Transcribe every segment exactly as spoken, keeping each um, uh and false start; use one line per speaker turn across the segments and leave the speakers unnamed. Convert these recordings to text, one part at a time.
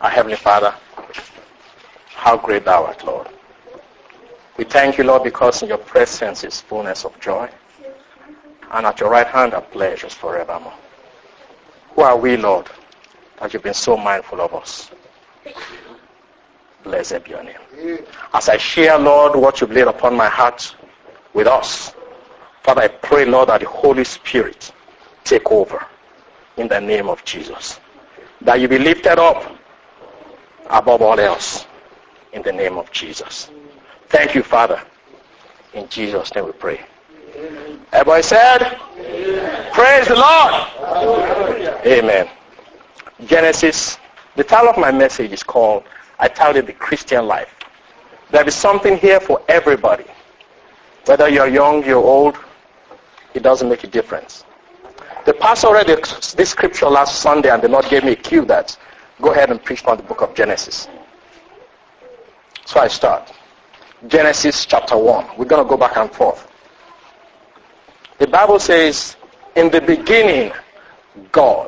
Our Heavenly Father, how great thou art, Lord. We thank you, Lord, because in your presence is fullness of joy, and at your right hand are pleasures forevermore. Who are we, Lord, that you've been so mindful of us? Blessed be your name. As I share, Lord, what you've laid upon my heart with us, Father, I pray, Lord, that the Holy Spirit take over in the name of Jesus. That you be lifted up above all else in the name of Jesus. Thank you, Father. In Jesus' name we pray. Everybody said, Amen. Praise the Lord. Hallelujah. Amen. Genesis, the title of my message is called, I titled it, The Christian Life. There is something here for everybody. Whether you're young, you're old, it doesn't make a difference. The pastor read this scripture last Sunday, and the Lord gave me a cue that go ahead and preach on the book of Genesis. So I start. Genesis chapter one. We're going to go back and forth. The Bible says, in the beginning, God.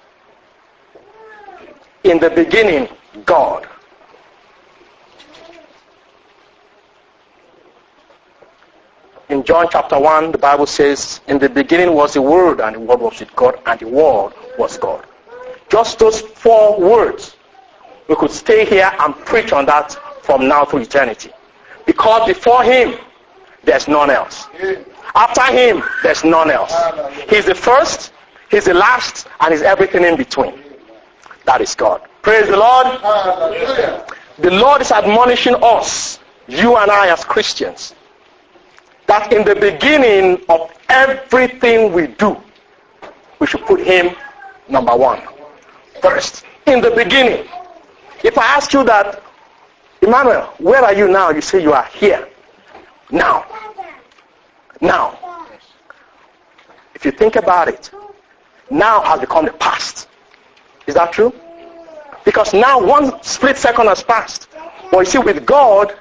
In the beginning, God. In John chapter one, the Bible says, in the beginning was the Word, and the Word was with God, and the Word was God. Just those four words, we could stay here and preach on that from now to eternity. Because before him, there's none else. After him, there's none else. He's the first, he's the last, and he's everything in between. That is God. Praise the Lord. The Lord is admonishing us, you and I as Christians, that in the beginning of everything we do, we should put him number one. First, in the beginning. If I ask you that, Emmanuel, where are you now? You say you are here. Now. Now. If you think about it, now has become the past. Is that true? Because now one split second has passed. But you see, with God,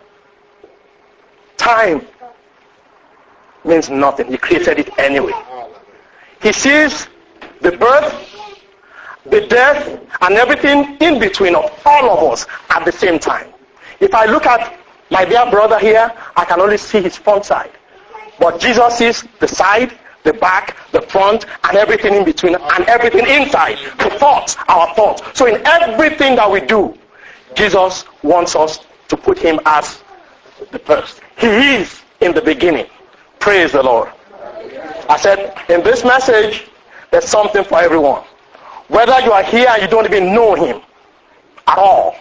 time means nothing. He created it anyway. He sees the birth, the death, and everything in between of all of us at the same time. If I look at my dear brother here, I can only see his front side. But Jesus sees the side, the back, the front, and everything in between, and everything inside, the thoughts, our thoughts. So in everything that we do, Jesus wants us to put him as the first. He is in the beginning. Praise the Lord. I said, in this message, there's something for everyone. Whether you are here and you don't even know him at all.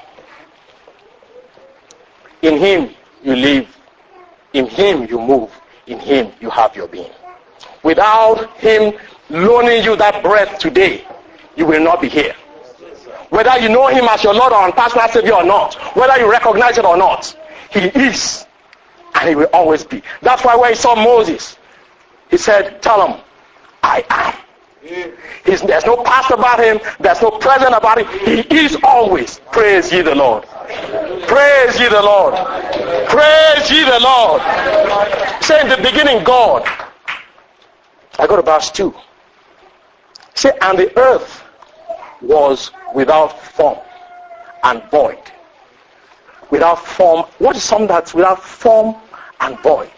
In him you live. In him you move. In him you have your being. Without him loaning you that breath today, you will not be here. Whether you know him as your Lord or personal Savior or not, whether you recognize it or not, he is. And he will always be. That's why when he saw Moses, he said, tell him, I am. He's, there's no past about him. There's no present about him. He is always. Praise ye the Lord. Praise ye the Lord. Praise ye the Lord. Say in the beginning, God. I go to verse two. Say, and the earth was without form and void. Without form. What is something that's without form and void?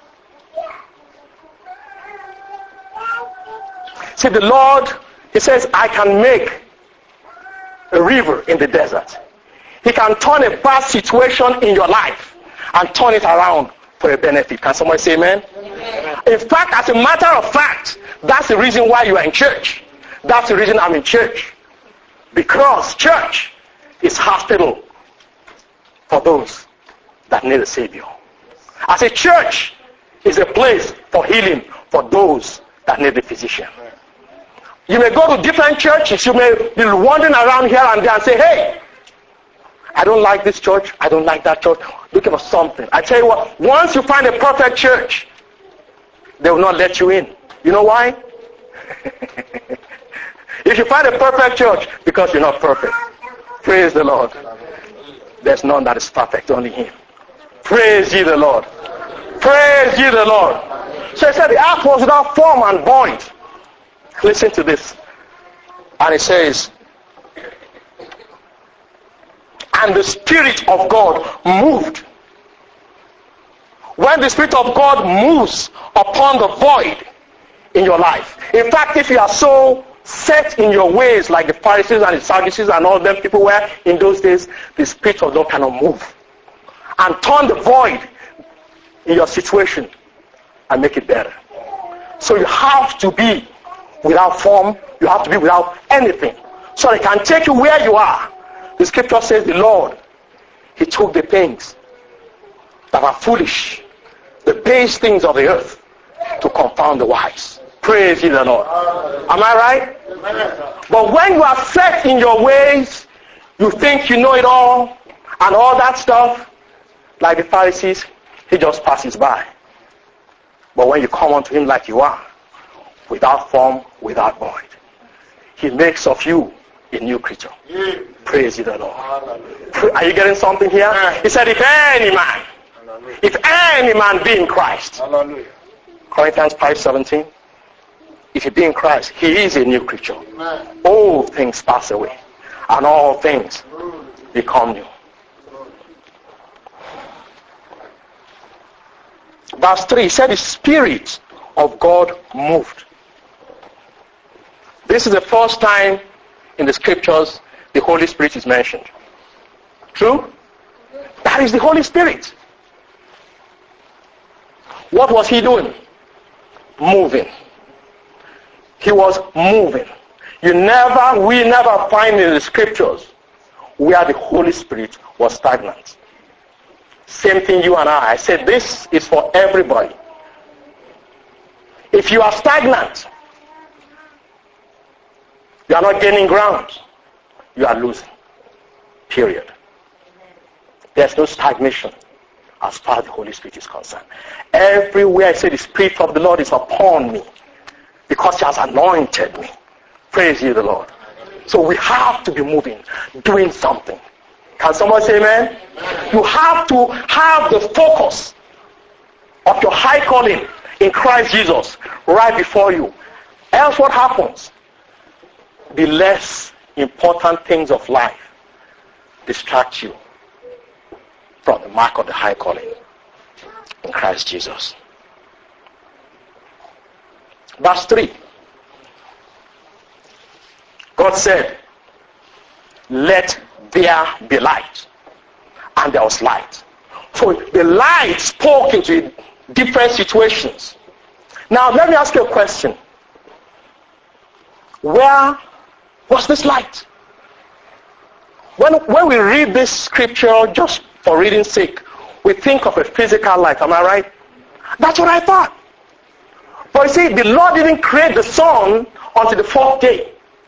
See, the Lord, he says, I can make a river in the desert. He can turn a bad situation in your life and turn it around for a benefit. Can somebody say amen? Amen? In fact, as a matter of fact, that's the reason why you are in church. That's the reason I'm in church. Because church is hospital for those that need a Savior. As a church is a place for healing for those that need a physician. You may go to different churches. You may be wandering around here and there and say, hey, I don't like this church. I don't like that church. Looking for something. I tell you what, once you find a perfect church, they will not let you in. You know why? If you find a perfect church, because you're not perfect. Praise the Lord. There's none that is perfect, only him. Praise ye the Lord. Praise ye the Lord. So he said the earth was without form and void. Listen to this. And it says, and the Spirit of God moved. When the Spirit of God moves upon the void in your life. In fact, if you are so set in your ways like the Pharisees and the Sadducees and all them people were in those days, the Spirit of God cannot move and turn the void in your situation and make it better. So you have to be without form. You have to be without anything. So they can take you where you are. The scripture says the Lord, he took the things that are foolish, the base things of the earth, to confound the wise. Praise ye the Lord. Am I right? But when you are set in your ways, you think you know it all, and all that stuff, like the Pharisees, he just passes by. But when you come unto him like you are, without form, without void, he makes of you a new creature. Praise ye the Lord. Are you getting something here? He said, if any man, if any man be in Christ, Corinthians five seventeen, if he be in Christ, he is a new creature. All things pass away, and all things become new. Verse three, he said the Spirit of God moved. This is the first time in the scriptures the Holy Spirit is mentioned. True? That is the Holy Spirit. What was he doing? Moving. He was moving. You never, we never find in the scriptures where the Holy Spirit was stagnant. Same thing you and I. I said this is for everybody. If you are stagnant, you are not gaining ground. You are losing. Period. There's no stagnation as far as the Holy Spirit is concerned. Everywhere I say the Spirit of the Lord is upon me because he has anointed me. Praise ye the Lord. So we have to be moving, doing something. Can somebody say amen? You have to have the focus of your high calling in Christ Jesus right before you. Else what happens? The less important things of life distract you from the mark of the high calling in Christ Jesus. Verse three. God said, let there be light. And there was light. So the light spoke into different situations. Now let me ask you a question. Where was this light? When, when we read this scripture just for reading's sake, we think of a physical light. Am I right? That's what I thought. But you see, the Lord didn't create the sun until the fourth day.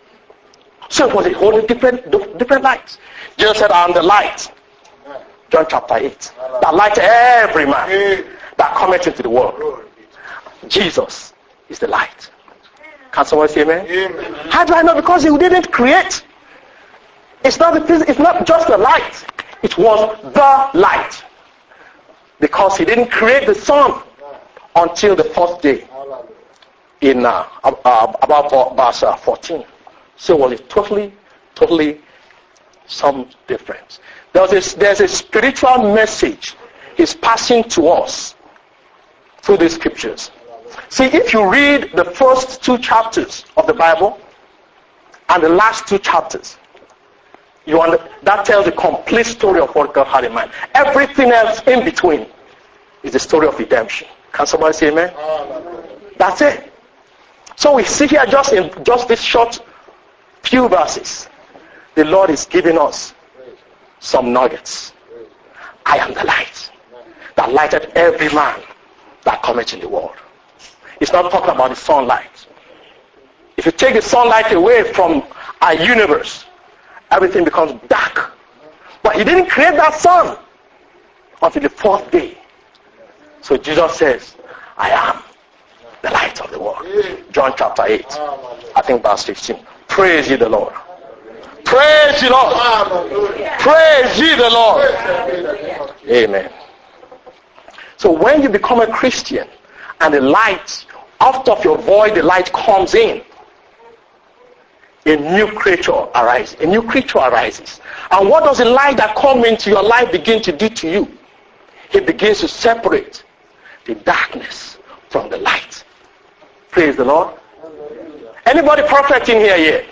So it was a whole different, different light. Jesus said, I am the light. John chapter eight. That light every man that cometh into the world. Jesus is the light. Can someone say amen? Amen? How do I know? Because he didn't create. It's not the, it's not just the light. It was the light. Because he didn't create the sun until the fourth day. In uh, uh, about verse uh, fourteen. So it was a totally, totally some difference. There's a, there's a spiritual message he's passing to us through the scriptures. See, if you read the first two chapters of the Bible and the last two chapters, you under, that tells the complete story of what God had in mind. Everything else in between is the story of redemption. Can somebody say amen? That's it. So we see here just in just this short few verses, the Lord is giving us some nuggets. I am the light that lighteth every man that cometh in the world. It's not talking about the sunlight. If you take the sunlight away from our universe, everything becomes dark. But he didn't create that sun until the fourth day. So Jesus says, I am the light of the world. John chapter eight, I think verse fifteen. Praise ye the Lord. Praise ye the Lord. Praise ye the Lord. Amen. So when you become a Christian and the light, out of your void the light comes in, a new creature arises. A new creature arises. And what does the light that comes into your life begin to do to you? It begins to separate the darkness from the light. Praise the Lord. Anybody perfect in here yet?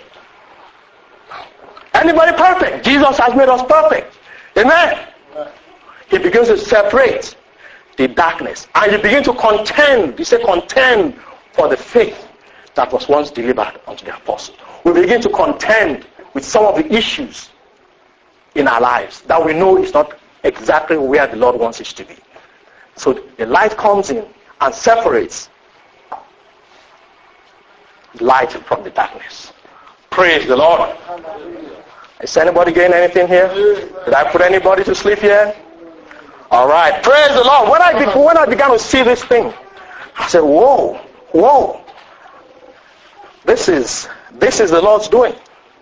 Anybody perfect? Jesus has made us perfect. Amen. He begins to separate the darkness. And you begin to contend. You say contend for the faith that was once delivered unto the apostles. We begin to contend with some of the issues in our lives that we know is not exactly where the Lord wants it to be. So the light comes in and separates light from the darkness. Praise the Lord. Is anybody getting anything here? Did I put anybody to sleep here? All right. Praise the Lord. When I, be- when I began to see this thing, I said, whoa, whoa. This is, this is the Lord's doing.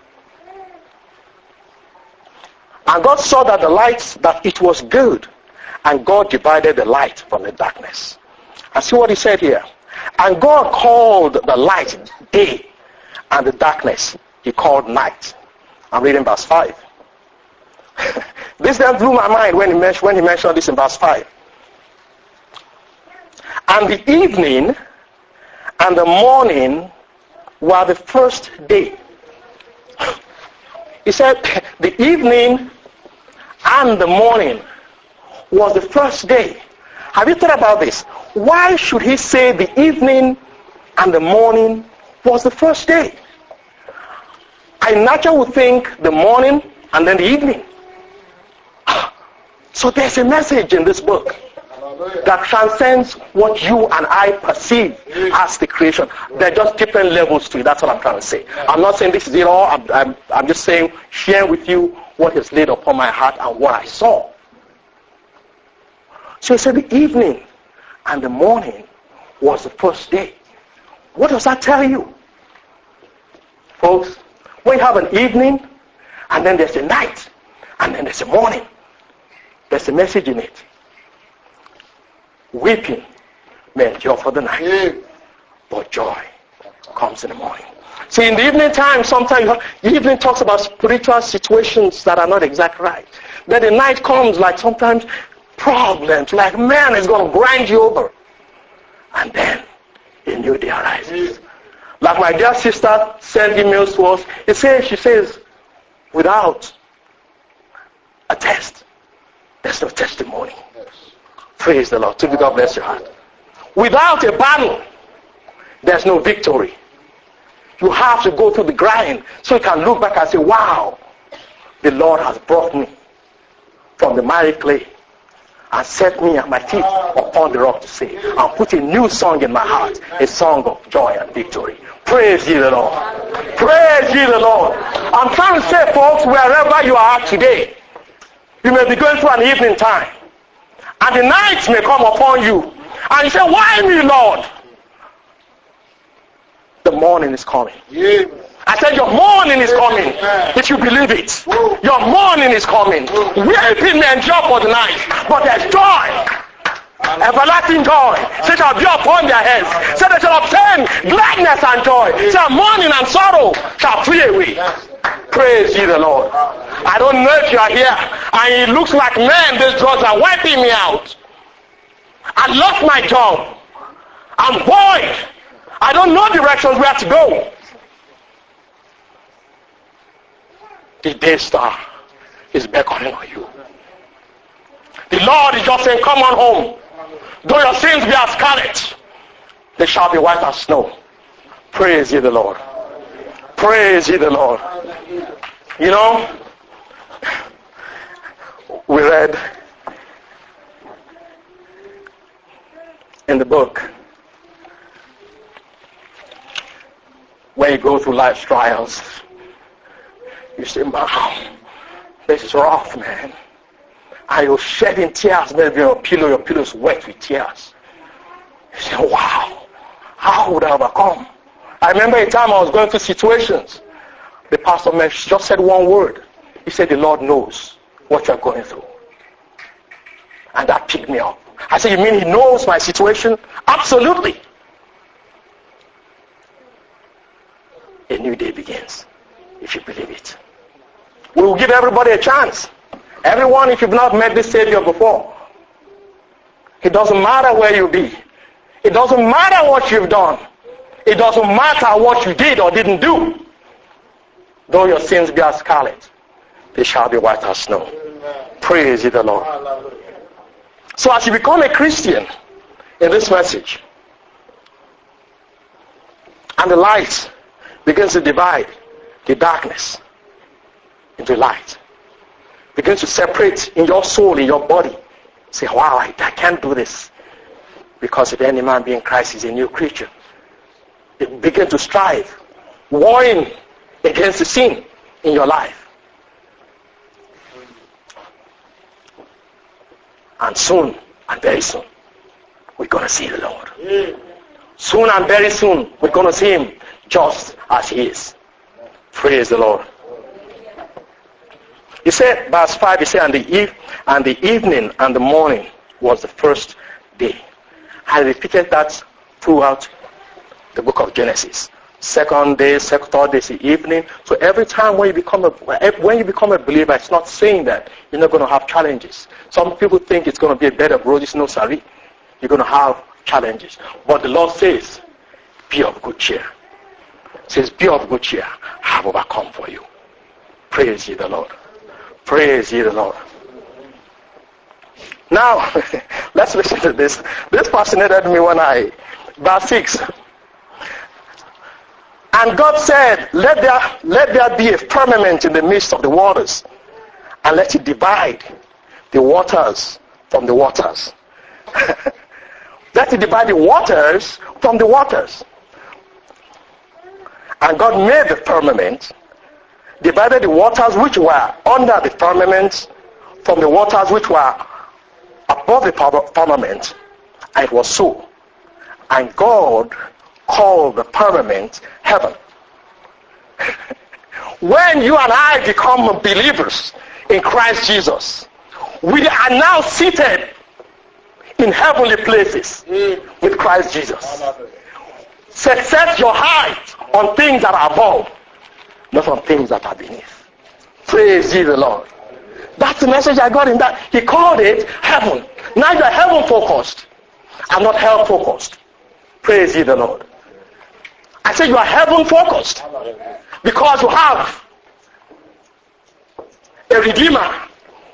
And God saw that the light, that it was good. And God divided the light from the darkness. And see what he said here. And God called the light day, and the darkness he called night. I'm reading verse five. This then blew my mind when he, mentioned, when he mentioned this in verse five. And the evening and the morning were the first day. He said the evening and the morning was the first day. Have you thought about this? Why should he say the evening and the morning was the first day? I naturally would think the morning and then the evening. So there's a message in this book that transcends what you and I perceive as the creation. There are just different levels to it. That's what I'm trying to say. I'm not saying this is it all. I'm, I'm, I'm just saying, sharing with you what is laid upon my heart and what I saw. So he said the evening and the morning was the first day. What does that tell you? Folks, when you have an evening and then there's a night and then there's a morning, there's a message in it. Weeping may endure for the night, but joy comes in the morning. See, in the evening time, sometimes the evening talks about spiritual situations that are not exactly right. Then the night comes like sometimes problems, like man is going to grind you over. And then a new day arises. Like my dear sister sent emails to us. It says, she says, without a test, there's no testimony. Yes. Praise the Lord. To be God bless your heart. Without a battle, there's no victory. You have to go through the grind so you can look back and say, wow, the Lord has brought me from the miry clay and set me and my feet upon the rock to say, and put a new song in my heart, a song of joy and victory. Praise ye the Lord. Praise ye the Lord. I'm trying to say, folks, wherever you are today, you may be going through an evening time, and the night may come upon you, and you say, why me, Lord? The morning is coming. Yeah. I said your morning is coming, if you believe it. Your morning is coming. Weeping may endure for the night, but there's joy. Everlasting joy. Say shall be upon their heads. Say they shall obtain gladness and joy. Say mourning and sorrow shall flee away. Praise ye the Lord. I don't know if you are here and it looks like, man, these drugs are wiping me out. I lost my job. I'm void. I don't know directions where to go. The day star is beckoning on you. The Lord is just saying, come on home. Though your sins be as scarlet, they shall be white as snow. Praise ye the Lord. Praise ye the Lord. You know, we read in the book, when you go through life's trials, you say, wow, this is rough, man. And you're shedding tears, maybe your pillow, your pillow is wet with tears. You say, wow, how would I overcome? I remember a time I was going through situations. The pastor just said one word. He said, the Lord knows what you're going through. And that picked me up. I said, you mean he knows my situation? Absolutely. A new day begins. if you believe it. We will give everybody a chance. Everyone, if you've not met this Savior before, it doesn't matter where you be. It doesn't matter what you've done. It doesn't matter what you did or didn't do. Though your sins be as scarlet, they shall be white as snow. Amen. Praise ye the Lord. Hallelujah. So as you become a Christian in this message, and the light begins to divide the darkness into light, begins to separate in your soul, in your body. Say, wow, I, I can't do this. Because if any man be in Christ, he's a new creature. It begins to strive, warring against the sin in your life. And soon, and very soon, we're going to see the Lord. Yeah. Soon and very soon, we're going to see him just as he is. Praise the Lord. He said, verse five, he said, and the, eve, and the evening and the morning was the first day. I repeated that throughout the book of Genesis. Second day, second, third day is the evening. So every time when you become a when you become a believer, it's not saying that you're not going to have challenges. Some people think it's going to be a bed of roses. No, sorry. You're going to have challenges. But the Lord says, be of good cheer. He says, be of good cheer. I have overcome for you. Praise ye the Lord. Praise ye the Lord. Now, let's listen to this. This fascinated me when I, verse six. And God said, let there, let there be a firmament in the midst of the waters, and let it divide the waters from the waters. Let it divide the waters from the waters. And God made the firmament, divided the waters which were under the firmament from the waters which were above the firmament. And it was so. And God called the firmament heaven. When you and I become believers in Christ Jesus, we are now seated in heavenly places with Christ Jesus. Set, set your height on things that are above, not on things that are beneath. Praise ye the Lord. That's the message I got in that. He called it heaven. Now you are heaven focused and not hell focused. Praise ye the Lord. I said you are heaven focused because you have a Redeemer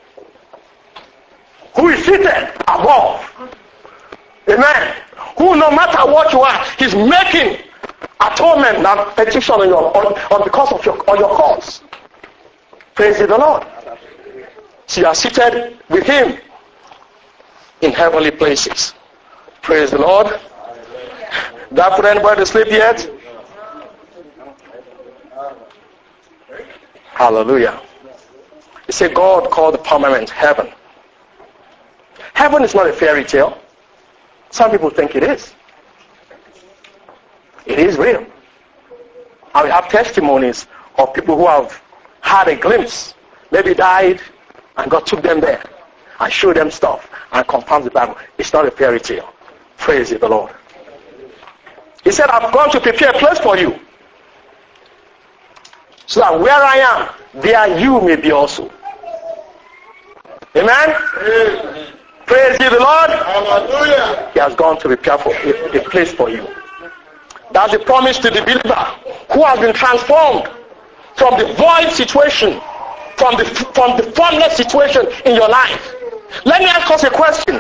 who is seated above. Amen. Who, no matter what you are, he's making atonement and petition on your on, on because of your on your cause. Praise the Lord. So you are seated with him in heavenly places. Praise the Lord. Did I put anybody to sleep yet? Hallelujah. You say God called the firmament heaven. Heaven is not a fairy tale. Some people think it is. It is real. And we have testimonies of people who have had a glimpse, maybe died, and God took them there and showed them stuff and confirmed the Bible. It's not a fairy tale. Praise the Lord. He said, I've gone to prepare a place for you, so that where I am, there you may be also. Amen? Amen. Praise ye the Lord. Hallelujah. He has gone to prepare for a, a place for you. That's a promise to the believer who has been transformed from the void situation, from the from the formless situation in your life. Let me ask us a question.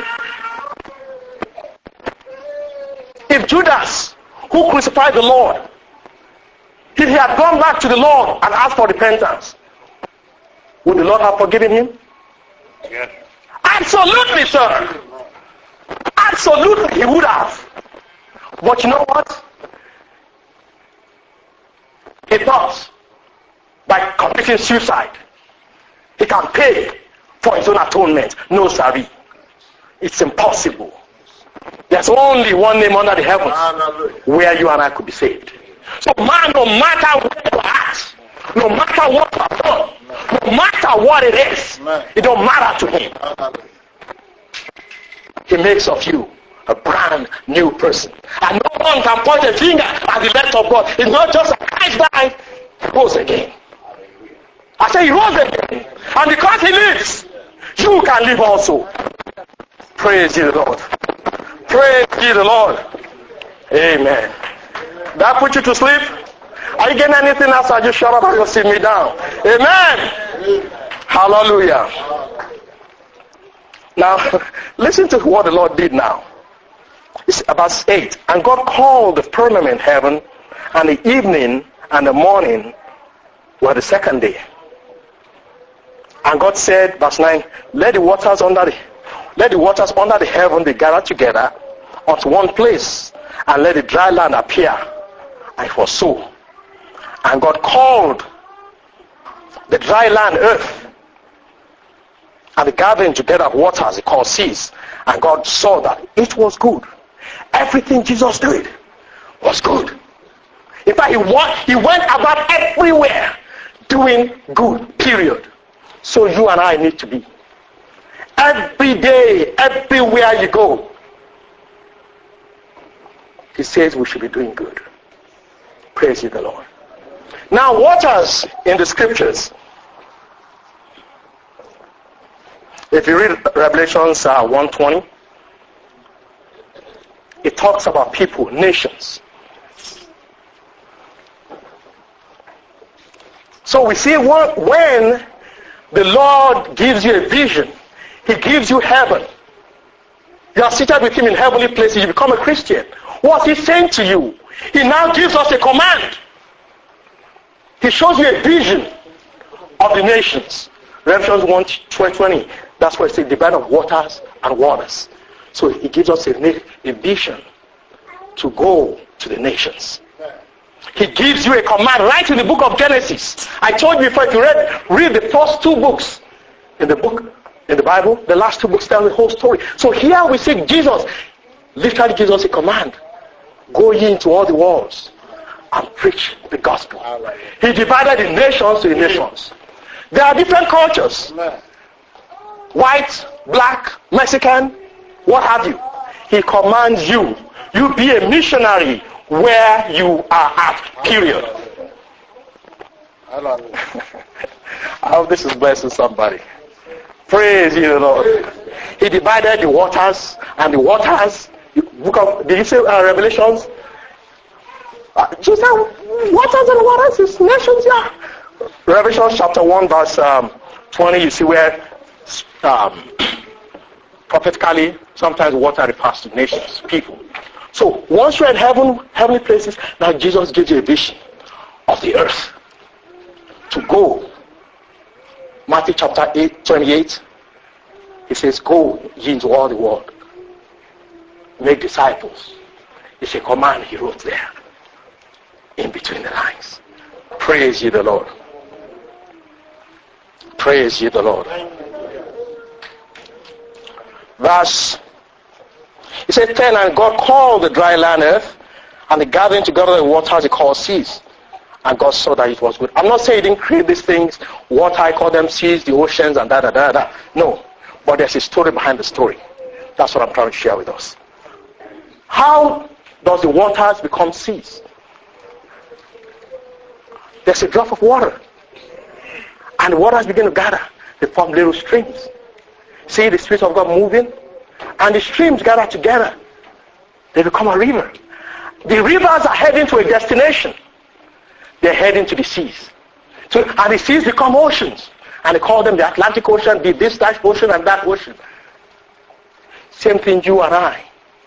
If Judas, who crucified the Lord, if he had gone back to the Lord and asked for repentance, would the Lord have forgiven him? Yes. Absolutely, sir. Absolutely, he would have. But you know what? He thought by committing suicide, he can pay for his own atonement. No, sorry. It's impossible. There's only one name under the heavens where you and I could be saved. So man, no matter where you're at, no matter what you've done, no matter what it is, it don't matter to him. He makes of you a brand new person. And no one can point a finger at the left of God. It's not just a Christ died, he goes again. I say he rose again. And because he lives, you can live also. Praise ye the Lord. Praise ye the Lord. Amen. Did I put you to sleep? Are you getting anything else? I just shut up and you'll sit me down. Amen. Hallelujah. Now, listen to what the Lord did now. It's about eight. And God called the firmament heaven, and the evening and the morning were the second day. And God said, verse nine, let the waters under the let the waters under the heaven be gathered together unto one place, and let the dry land appear. And it was so. And God called the dry land earth, and the gathering together of waters he called seas. And God saw that it was good. Everything Jesus did was good. In fact, he went, he went about everywhere doing good, period. So you and I need to be. Every day, everywhere you go, he says we should be doing good. Praise ye the Lord. Now, waters in the scriptures. If you read Revelations uh, one twenty, it talks about people, nations. So we see what, when the Lord gives you a vision, he gives you heaven. You are seated with him in heavenly places, you become a Christian. What's he saying to you? He now gives us a command. He shows you a vision of the nations. Revelation one twenty, that's where it says the bed of waters and waters. So he gives us a, a vision to go to the nations. He gives you a command right in the book of Genesis. I told you before, if you read, read the first two books in the book, in the Bible, the last two books tell the whole story. So here we see Jesus literally gives us a command. Go ye into all the worlds and preach the gospel. He divided the nations to the nations. There are different cultures. White, black, Mexican, what have you. He commands you. You be a missionary where you are at, period. I hope this is blessing somebody. Praise you, the Lord. He divided the waters, and the waters, book of, did you say uh, Revelations? Uh, you said waters and waters is nations, yeah. Revelation chapter one, verse um, twenty, you see where um, prophetically, sometimes water refers to nations, people. So once you're in heaven, heavenly places, now Jesus gives you a vision of the earth to go. Matthew chapter eight, twenty-eight, he says, go ye into all the world, make disciples. It's a command he wrote there, in between the lines. Praise ye the Lord. Praise ye the Lord. Verse, he said ten, and God called the dry land earth, and the gathering together of the waters he called seas. And God saw that it was good. I'm not saying he didn't create these things, what I call them seas, the oceans, and da da da da. No. But there's a story behind the story. That's what I'm trying to share with us. How does the waters become seas? There's a drop of water. And the waters begin to gather. They form little streams. See the Spirit of God moving? And the streams gather together. They become a river. The rivers are heading to a destination. They're heading to the seas. So, and the seas become oceans. And they call them the Atlantic Ocean, the this type ocean and that ocean. Same thing you and I.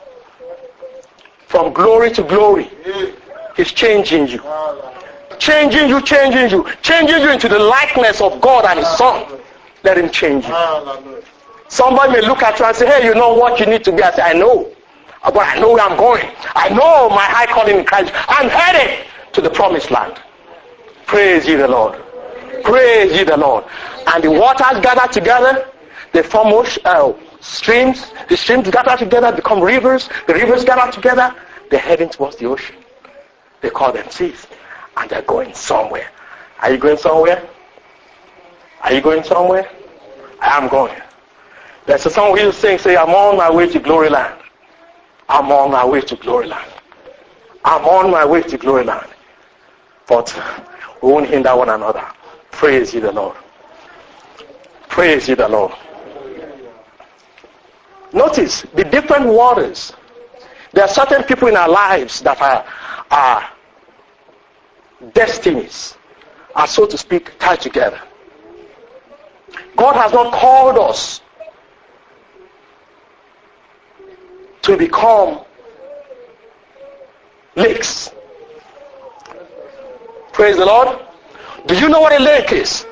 From glory to glory. He's changing you. Changing you, changing you. Changing you into the likeness of God and His Son. Let Him change you. Somebody may look at you and say, hey, you know what you need to be. I say, I know. But I know where I'm going. I know my high calling in Christ. I'm headed to the promised land. Praise ye the Lord. Praise ye the Lord. And the waters gather together. They form uh, streams. The streams gather together, become rivers. The rivers gather together. They're heading towards the ocean. They call them seas. And they're going somewhere. Are you going somewhere? Are you going somewhere? I am going. There's a song we used to sing, say, I'm on my way to glory land. I'm on my way to glory land. I'm on my way to glory land. But we won't hinder one another. Praise ye the Lord. Praise ye the Lord. Notice the different waters. There are certain people in our lives that are, are destinies, are so to speak tied together. God has not called us to become lakes. Praise the Lord. Do you know what a lake is?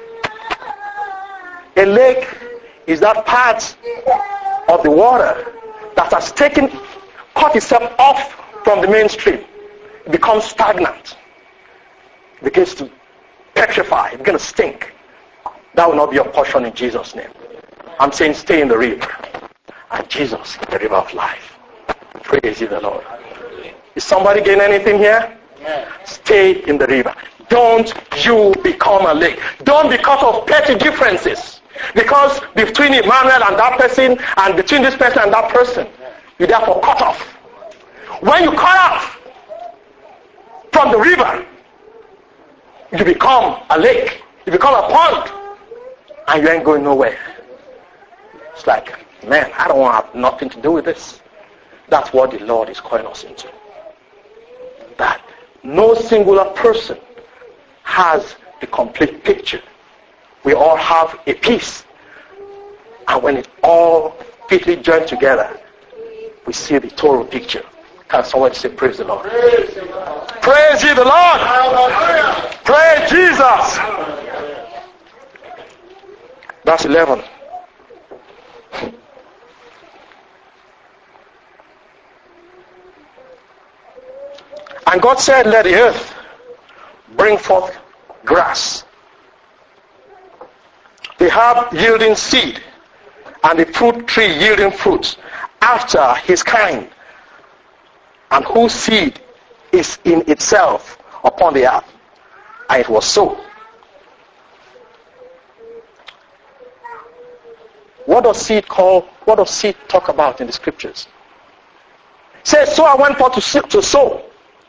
A lake is that part of the water that has taken, cut itself off from the mainstream. It becomes stagnant. It begins to petrify. It begins to stink. That will not be your portion in Jesus' name. I'm saying stay in the river. And Jesus is the river of life. Praise ye the Lord. Is somebody getting anything here? Yeah. Stay in the river. Don't you become a lake. Don't because of petty differences. Because between Emmanuel and that person, and between this person and that person, you therefore cut off. When you cut off from the river, you become a lake. You become a pond. And you ain't going nowhere. It's like, man, I don't want to have nothing to do with this. That's what the Lord is calling us into. That no singular person has the complete picture. We all have a piece. And when it all fitly joined together, we see the total picture. Can someone say praise the Lord? Praise, the Lord. Praise ye the Lord. Hallelujah. Praise Jesus. That's eleven. And God said, let the earth bring forth grass, the herb yielding seed, and the fruit tree yielding fruits after his kind, and whose seed is in itself upon the earth. And it was so. What does seed call? What does seed talk about in the scriptures? It says, so I went forth to, to sow.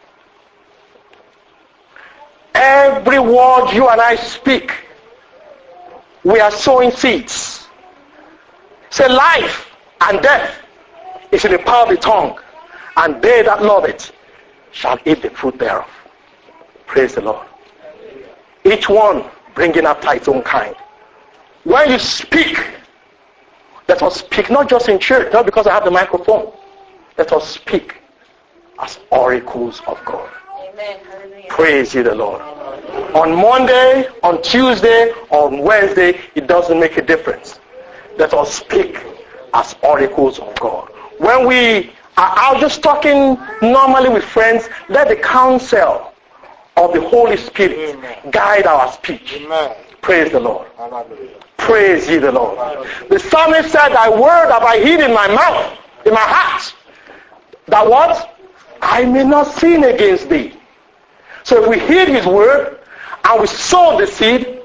Every word you and I speak, we are sowing seeds. Say, life and death is in the power of the tongue, and they that love it shall eat the fruit thereof. Praise the Lord. Each one bringing after its own kind. When you speak, let us speak not just in church, not because I have the microphone. Let us speak as oracles of God. Amen. Praise ye the Lord. On Monday, on Tuesday, on Wednesday, it doesn't make a difference. Let us speak as oracles of God. When we are out just talking normally with friends, let the counsel of the Holy Spirit Amen. Guide our speech. Amen. Praise the Lord. Hallelujah. Praise ye the Lord. Hallelujah. The psalmist said, thy word have I hid in my mouth, in my heart, that what? I may not sin against thee. So if we hear his word and we sow the seed,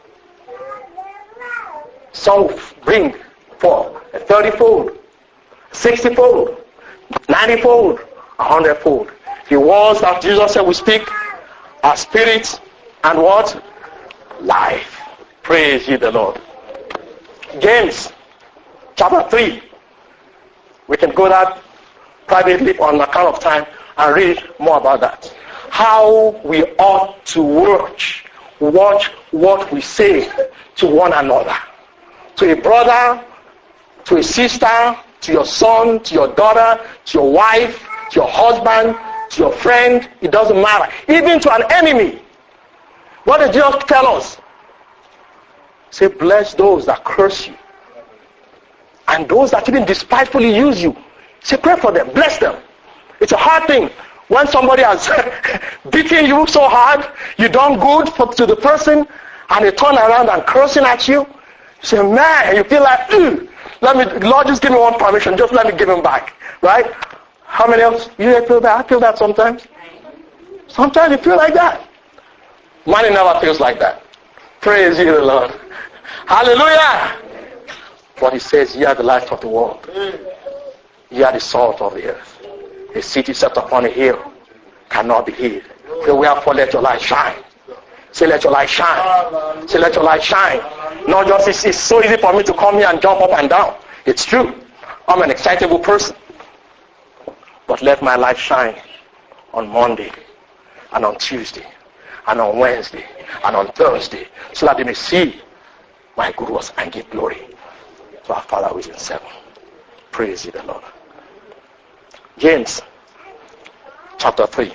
some will bring forth a thirty-fold, sixty-fold, ninety-fold, a hundred-fold. The words that Jesus said we speak are spirit and what? Life. Praise ye the Lord. James chapter three. We can go that privately on account of time and read more about that. How we ought to watch, watch what we say to one another. To a brother, to a sister, to your son, to your daughter, to your wife, to your husband, to your friend. It doesn't matter. Even to an enemy. What did Jesus tell us? Say, bless those that curse you. And those that even despitefully use you. Say, pray for them. Bless them. It's a hard thing. When somebody has beaten you so hard, you done good for, to the person, and they turn around and cursing at you. You say, man, you feel like, mm, let me, Lord, just give me one permission. Just let me give him back. Right? How many of you feel that? I feel that sometimes. Sometimes you feel like that. Money never feels like that. Praise ye the Lord. Hallelujah. But he says, ye are the light of the world. Ye are the salt of the earth. A city set upon a hill cannot be hid. So wherefore let your light shine. Say, let your light shine. Say, let your light shine. Not just, it's, it's so easy for me to come here and jump up and down. It's true. I'm an excitable person. But let my light shine on Monday and on Tuesday and on Wednesday and on Thursday, so that they may see my good works and give glory to our Father who is in heaven. Praise ye the Lord. James chapter three.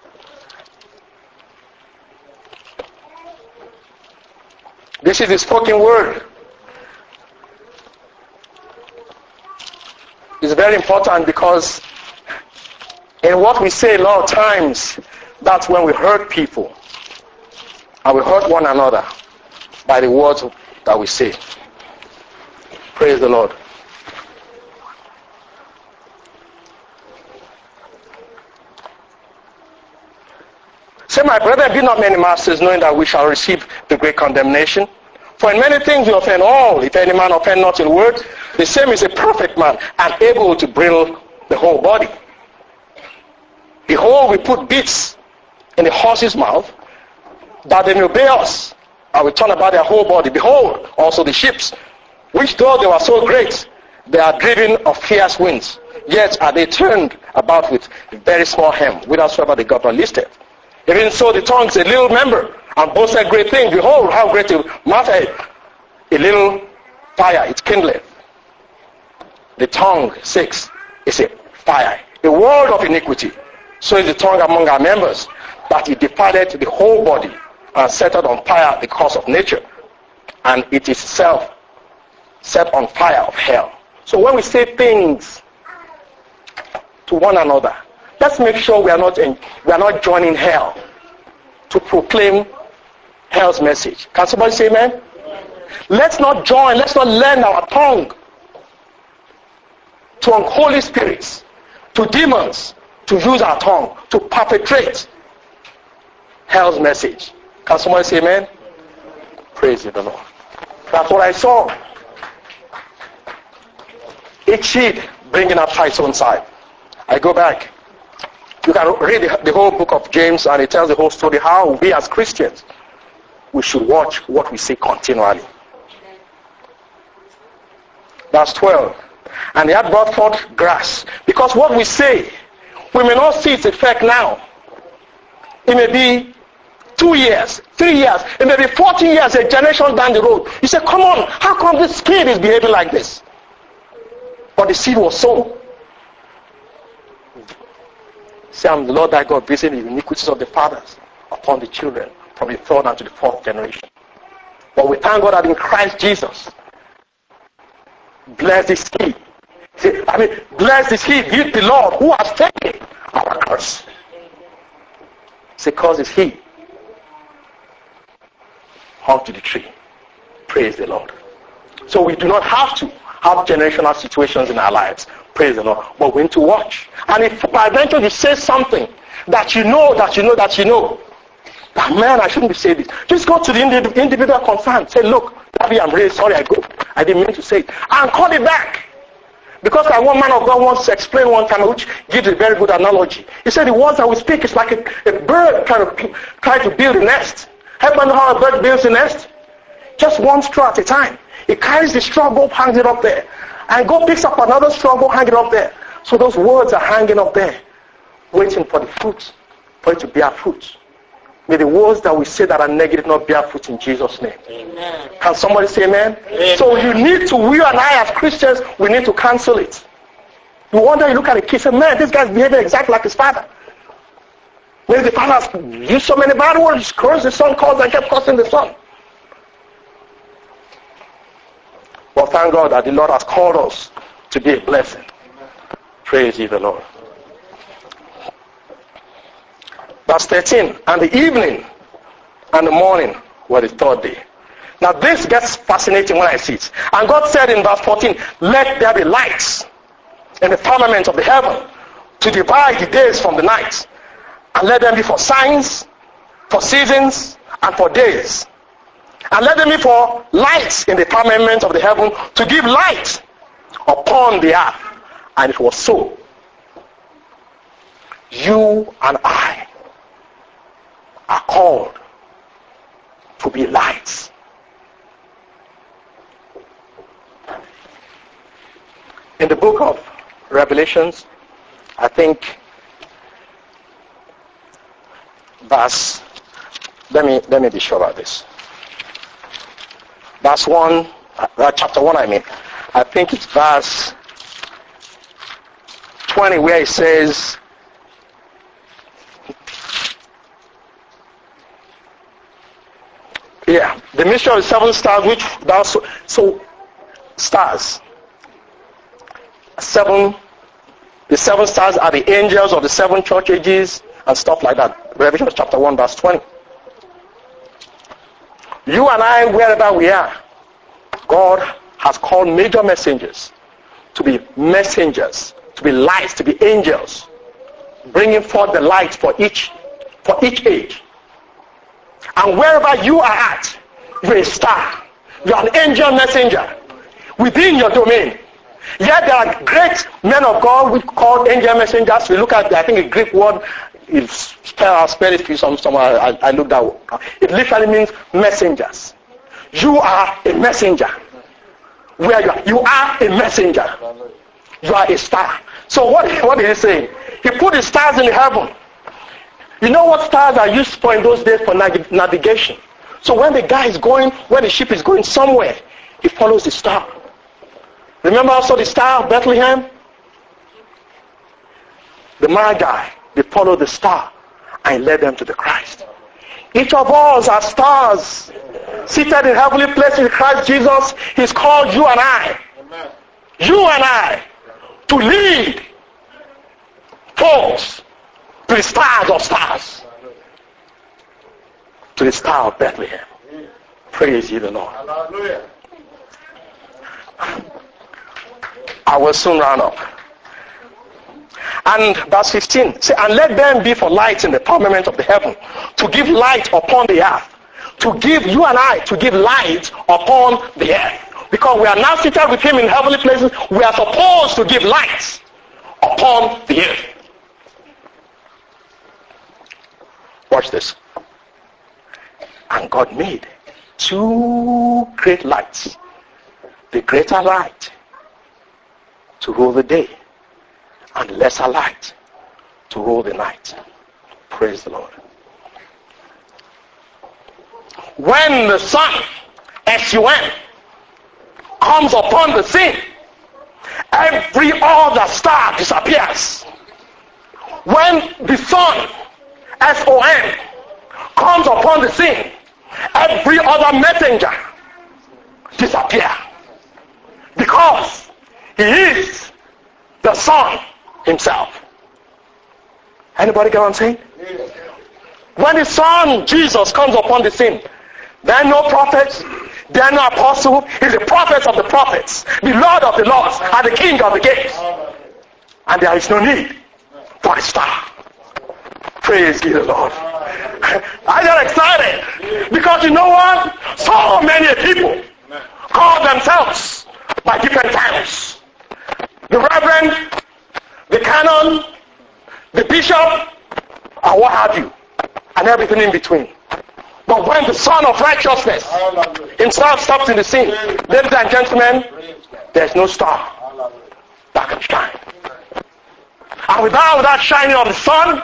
This is the spoken word. It's very important because in what we say a lot of times, that's when we hurt people. And we hurt one another by the words that we say. Praise the Lord. Say, my brethren, be not many masters, knowing that we shall receive the great condemnation. For in many things we offend all. If any man offend not in word, the same is a perfect man, and able to bridle the whole body. Behold, we put bits in the horse's mouth, that they may obey us, and we turn about their whole body. Behold, also the ships, which though they were so great, they are driven of fierce winds, yet are they turned about with a very small hem, whithersoever the governor listeth. Even so the tongue is a little member, and boasteth great things. Behold, how great a matter a little fire it kindleth. The tongue, six, is a fire, a world of iniquity. So is the tongue among our members, that it divided the whole body, and set it on fire the cause of nature, and it is itself set on fire of hell. So when we say things to one another, let's make sure we are not in, we are not joining hell to proclaim hell's message. Can somebody say amen? Let's not join, let's not lend our tongue to unholy spirits, to demons, to use our tongue to perpetrate hell's message. Can somebody say amen? Praise the Lord. That's what I saw. Each seed bringing up its own side. I go back. You can read the, the whole book of James, and it tells the whole story how we as Christians, we should watch what we say continually. Verse twelve. And they had brought forth grass. Because what we say, we may not see its effect now. It may be two years, three years, it may be forty years, a generation down the road. You say, come on, how come this kid is behaving like this? But the seed was sown. Say, I'm the Lord thy God, visiting the iniquities of the fathers upon the children, from the third and to the fourth generation. But we thank God that in Christ Jesus, blessed is he. See, I mean, blessed is he, he the Lord, who has taken our curse. Say, cause is he hung to the tree. Praise the Lord. So we do not have to have generational situations in our lives. Praise the Lord. But we need to watch. And if peradventure you say something that you know, that you know, that you know, that man, I shouldn't be saying this. Just go to the individual concerned. Say, look, Daddy, I'm really sorry. I go. I didn't mean to say it. And call it back. Because like one man of God wants to explain one time, which gives a very good analogy. He said the words that we speak is like a, a bird trying to, trying to build a nest. Everybody know how a bird builds a nest? Just one straw at a time. It carries the straw, go hangs it up there. And go picks up another straw, go hang it up there. So those words are hanging up there, waiting for the fruit, for it to bear fruit. May the words that we say that are negative not bear fruit in Jesus' name. Amen. Can somebody say amen? Amen? So you need to, we and I as Christians, we need to cancel it. You wonder, you look at a kid, say, man, this guy's behaving exactly like his father. Maybe the father has used so many bad words, cursed the son, caused and kept cursing the son. But thank God that the Lord has called us to be a blessing. Praise ye the Lord. Verse thirteen. And the evening and the morning were the third day. Now this gets fascinating when I see it. And God said in verse fourteen, let there be lights in the firmament of the heaven to divide the days from the night. And let them be for signs, for seasons, and for days. And let them be for lights in the firmament of the heaven to give light upon the earth. And it was so. You and I are called to be lights. In the book of Revelations, I think verse, let me let me be sure about this. Verse one, uh, chapter one I mean, I think it's verse twenty where it says, yeah, the mystery of the seven stars which thou so, so stars. Seven, the seven stars are the angels of the seven church ages and stuff like that. Revelation chapter one verse twenty. You and I, wherever we are, God has called major messengers to be messengers, to be lights, to be angels, bringing forth the light for each, for each age. And wherever you are at, you're a star. You're an angel messenger within your domain. Yet there are great men of God we call angel messengers. We look at, I think, a Greek word. It's spell, spell it some somewhere. I, I looked at. It literally means messengers. You are a messenger. Where you are, you are a messenger. You are a star. So what? What is he saying? He put the stars in heaven. You know what stars are used for in those days for nav- navigation. So when the guy is going, when the ship is going somewhere, he follows the star. Remember also the star of Bethlehem? The Magi, they followed the star and led them to the Christ. Each of us are stars seated in heavenly places in Christ Jesus. He's called you and I. Amen. You and I to lead folks to the stars of stars. To the star of Bethlehem. Praise ye the Lord. Hallelujah. I will soon round up. And verse fifteen, say, and let them be for lights in the firmament of the heaven, to give light upon the earth. To give you and I, to give light upon the earth. Because we are now seated with him in heavenly places, we are supposed to give light upon the earth. Watch this. And God made two great lights. The greater light to rule the day, and lesser light to rule the night. Praise the Lord. When the sun, S U N, comes upon the scene, every other star disappears. When the sun, S O N, comes upon the scene, every other messenger disappears. Because he is the Son himself. Anybody get what I'm saying? When the Son, Jesus, comes upon the scene, there are no prophets, there are no apostles. He's the prophet of the prophets, the Lord of the lords, and the King of the kings. And there is no need for a star. Praise be the Lord. I get excited because you know what? So many people call themselves by different titles. The reverend, the canon, the bishop, and what have you, and everything in between. But when the Son of Righteousness himself steps in the scene, ladies and gentlemen, there's no star that can shine. And without, without shining of the sun,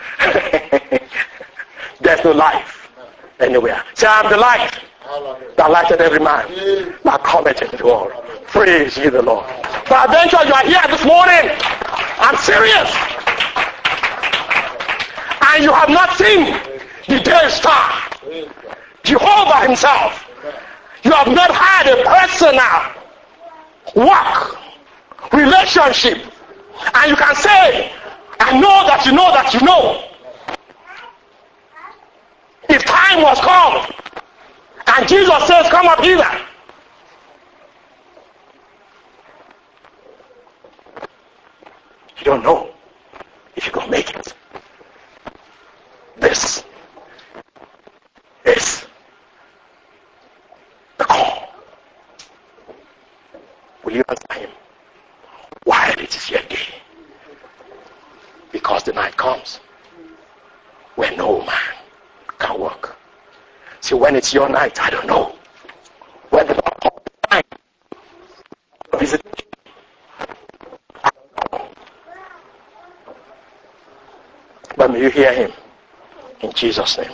there's no life anywhere. Say, I am the light that lighted every man that cometh into the world. Praise ye the Lord. Peradventure, you are here this morning. I'm serious. And you have not seen the day star, Jehovah himself. You have not had a personal work, relationship. And you can say, I know that you know that you know. If time was come, and Jesus says, come up hither. You don't know if you're going to make it. This is the call. Will you answer him while it is yet day? Because the night comes when no man can work. See, when it's your night, I don't know. When the Lord comes time of visitation, I don't know. But may you hear him in Jesus' name.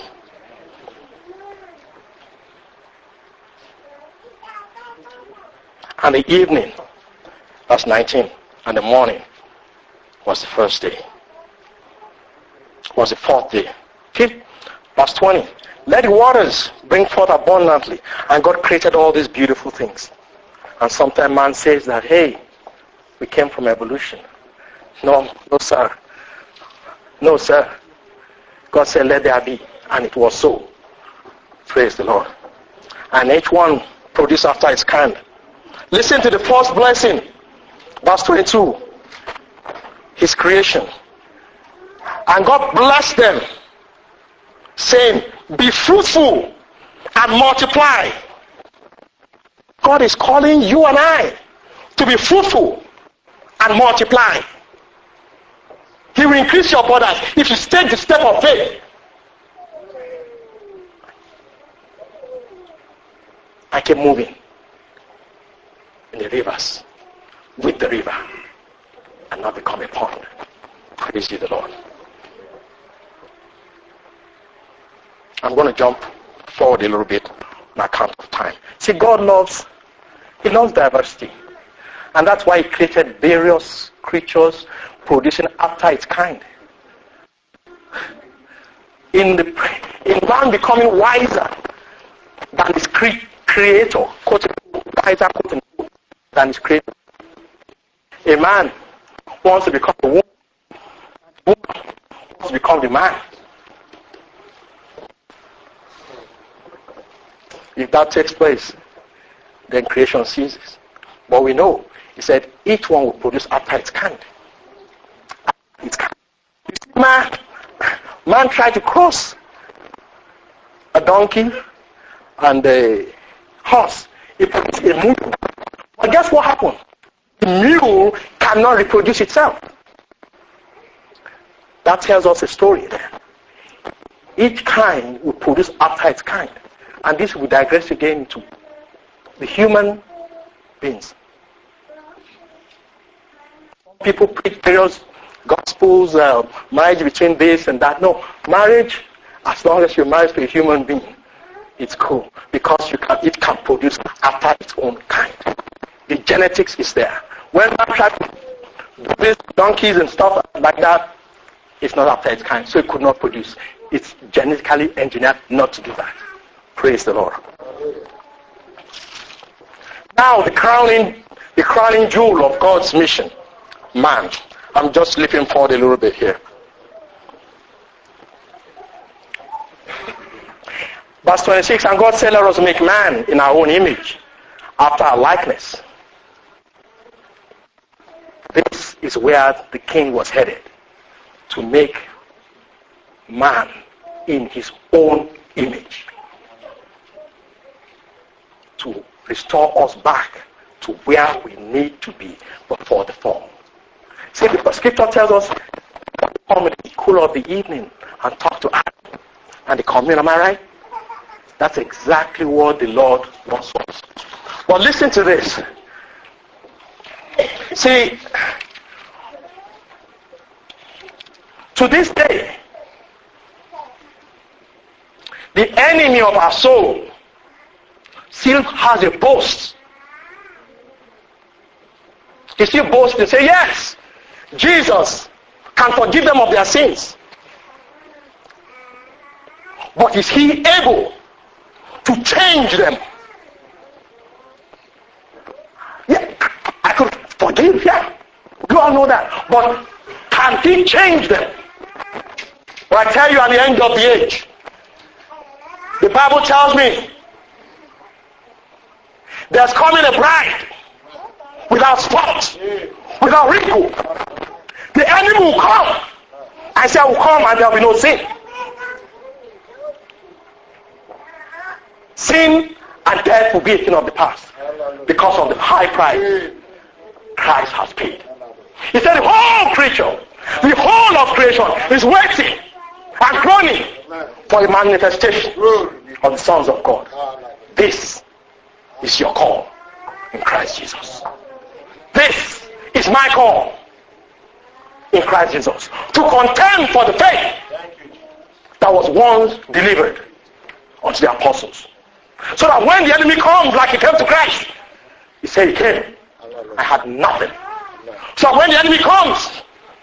And the evening, verse nineteen, and the morning was the first day. Was the fourth day. Okay? Verse twenty. Let the waters bring forth abundantly. And God created all these beautiful things. And sometimes man says that, hey, we came from evolution. No, no sir. No sir. God said, let there be. And it was so. Praise the Lord. And each one produced after its kind. Listen to the first blessing. Verse twenty-two. His creation. And God blessed them, saying, be fruitful and multiply. God is calling you and I to be fruitful and multiply. He will increase your borders if you take the step of faith. I keep moving in the rivers, with the river, and not become a pond. Praise ye the Lord. I'm going to jump forward a little bit on account of time. See, God loves, He loves diversity. And that's why He created various creatures producing after its kind. In the in man becoming wiser than his cre- creator, quote, wiser quote, than his creator. A man wants to become a woman. A woman wants to become the man. If that takes place, then creation ceases. But we know, He said, each one will produce after its kind. Its kind. Man, man tried to cross a donkey and a horse. It produced a mule. But guess what happened? The mule cannot reproduce itself. That tells us a story there. Each kind will produce after its kind. And this will digress again into the human beings. People preach various gospels, uh, marriage between this and that. No, marriage, as long as you're married to a human being, it's cool. Because you can, it can produce after its own kind. The genetics is there. When man tried to do this, donkeys and stuff like that, it's not after its kind. So it could not produce. It's genetically engineered not to do that. Praise the Lord. Now the crowning, the crowning jewel of God's mission, man. I'm just leaping forward a little bit here. Verse twenty-six, and God said, let us make man in our own image, after our likeness. This is where the king was headed, to make man in his own image. To restore us back to where we need to be before the fall. See, the scripture tells us to come in the cool of the evening and talk to Adam and the commune. Am I right? That's exactly what the Lord wants us. But listen to this. See, to this day, the enemy of our soul still has a boast. He still boasts and say, yes, Jesus can forgive them of their sins. But is He able to change them? Yeah, I could forgive, yeah. You all know that. But can He change them? Well, I tell you, at the end of the age, the Bible tells me there's coming a bride without spot, without wrinkle. The enemy will come. I say I will come and there will be no sin. Sin and death will be a thing of the past because of the high price Christ has paid. He said the whole creature, the whole of creation is waiting and groaning for the manifestation of the sons of God. This is your call in Christ Jesus. This is my call in Christ Jesus. To contend for the faith that was once delivered unto the apostles. So that when the enemy comes like he came to Christ, he said he came. I had nothing. So when the enemy comes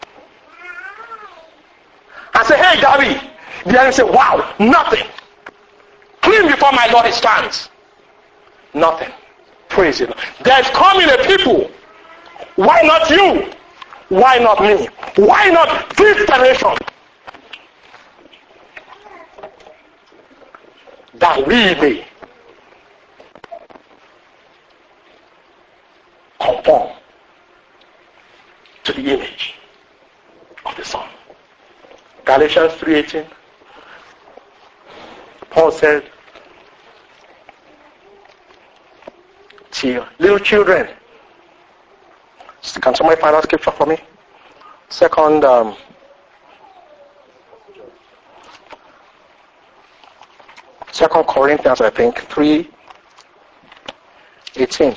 and say, hey David, the enemy say, wow, nothing. Clean before my Lord he stands. Nothing. Praise him. There's coming a people. Why not you? Why not me? Why not this generation? That we may conform to the image of the Son. Galatians three eighteen. Paul said, little children. Can somebody find that scripture for me? Second, um, Second Corinthians, I think, three eighteen.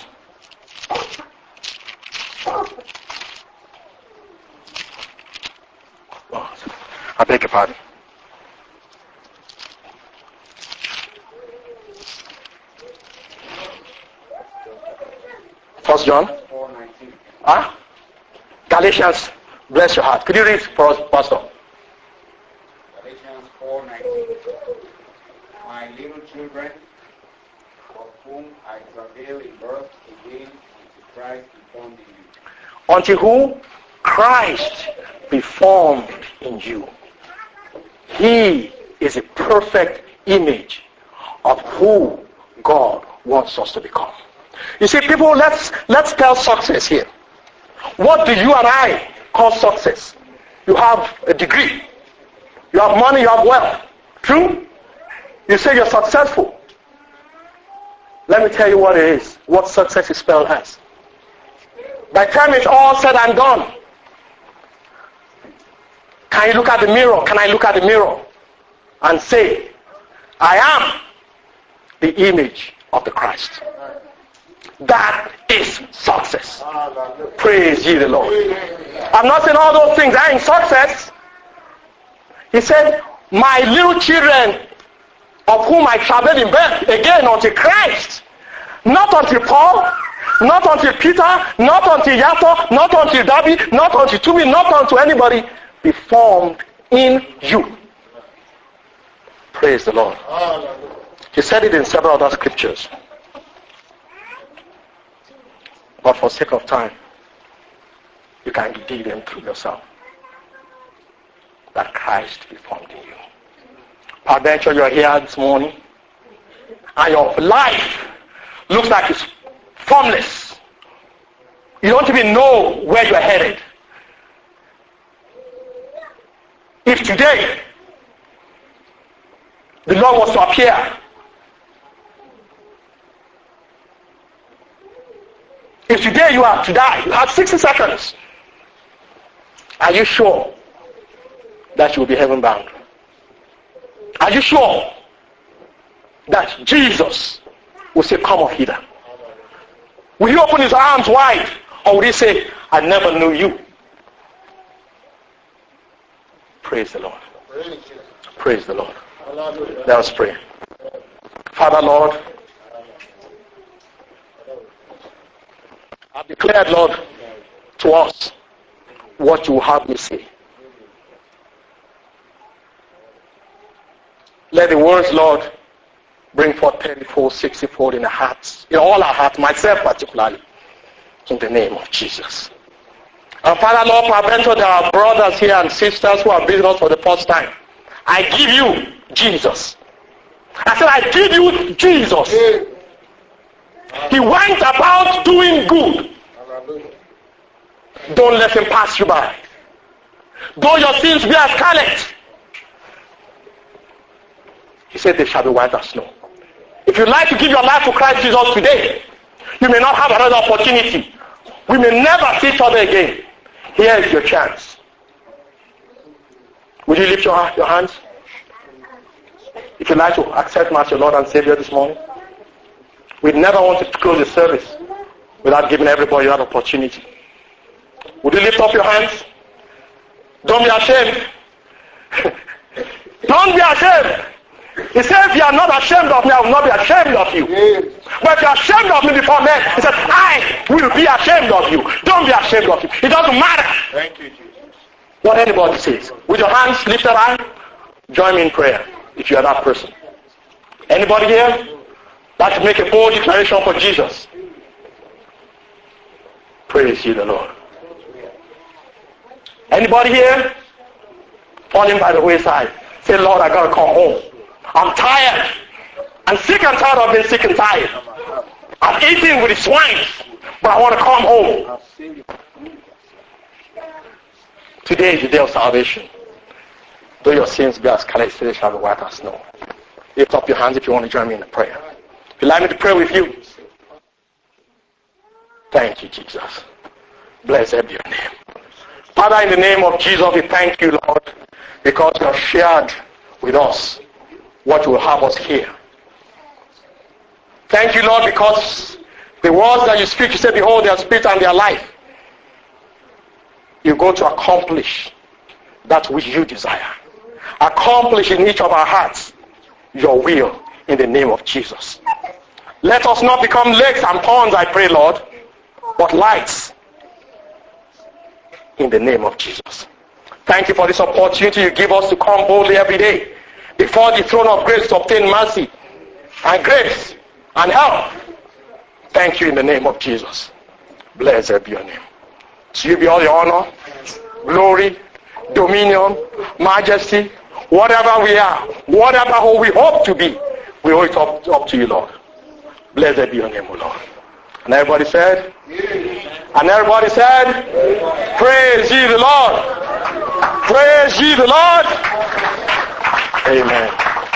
I beg your pardon. First John? Ah? Galatians, bless your heart. Could you read for us, Pastor?
Galatians four nineteen. My little children, of whom I travail in birth again until Christ be formed in you.
Until who? Christ be formed in you. He is a perfect image of who God wants us to become. You see, people, let's let's spell success here. What do you and I call success? You have a degree. You have money, you have wealth. True? You say you're successful. Let me tell you what it is, what success is spelled as. By the time it's all said and done, can you look at the mirror? Can I look at the mirror and say, I am the image of the Christ? That is success. Praise ye the Lord. I'm not saying all those things are in success. He said, my little children, of whom I traveled in birth again unto Christ. Not unto Paul, not unto Peter, not unto Yato, not unto David, not unto Tumi, not unto anybody. Be formed in you. Praise the Lord. He said it in several other scriptures. But for sake of time, you can dig them through yourself. That Christ be formed in you. Peradventure, you're here this morning, and your life looks like it's formless. You don't even know where you're headed. If today the Lord was to appear, if today you are to die, you have sixty seconds, are you sure that you will be heaven bound? Are you sure that Jesus will say, come up hither? Will he open his arms wide, or will he say, I never knew you? Praise the Lord. Praise the Lord. Let us pray. Father, Lord, I've declared, Lord, to us what you have me say. Let the words, Lord, bring forth thirty-fold, sixty-fold in the hearts, in all our hearts, myself particularly, in the name of Jesus. And Father, Lord, peradventure there are brothers here and sisters who are visiting us for the first time. I give you Jesus. I said, I give you Jesus. He went about doing good. Don't let him pass you by. Though your sins be as scarlet, he said they shall be white as snow. If you'd like to give your life to Christ Jesus today, you may not have another opportunity. We may never see each other again. Here is your chance. Would you lift your, your hands? If you'd like to accept Him as your Lord and Savior this morning, we never want to close the service without giving everybody that opportunity. Would you lift up your hands? Don't be ashamed. Don't be ashamed. He said, if you are not ashamed of me, I will not be ashamed of you. Yes. But if you are ashamed of me before men, he said, I will be ashamed of you. Don't be ashamed of you. It doesn't matter.
Thank you, Jesus.
What anybody says. With your hands lifted high, join me in prayer if you are that person. Anybody here like to make a bold declaration for Jesus? Praise you, the Lord. Anybody here falling by the wayside? Say, Lord, I got to come home. I'm tired. I'm sick and tired of being sick and tired. I'm eating with the swine, but I want to come home. Today is the day of salvation. Though your sins be as scarlet, they shall be white as snow. Lift up your hands if you want to join me in the prayer. If you'd like me to pray with you. Thank you, Jesus. Blessed be your name. Father, in the name of Jesus, we thank you, Lord, because you have shared with us what you will have us hear. Thank you, Lord, because the words that you speak, you say, behold, their spirit and their life. You're going to accomplish that which you desire. Accomplish in each of our hearts your will in the name of Jesus. Let us not become legs and pawns, I pray, Lord, but lights in the name of Jesus. Thank you for this opportunity you give us to come boldly every day before the throne of grace to obtain mercy and grace and help. Thank you in the name of Jesus. Blessed be your name. To you be all the honor, glory, dominion, majesty, whatever we are, whatever we hope to be, we owe it up, up to you, Lord. Blessed be your name, O Lord. And everybody said, and everybody said, praise ye the Lord. Praise ye the Lord. Amen.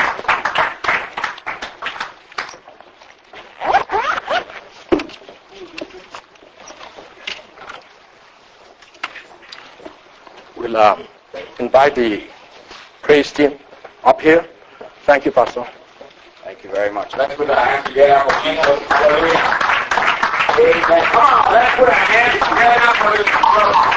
We'll um, invite the praise team up here. Thank you, Pastor.
Thank you very much. Let's put our hands together for Jesus. Hallelujah. Amen. Come on, let's put our hands together for Jesus.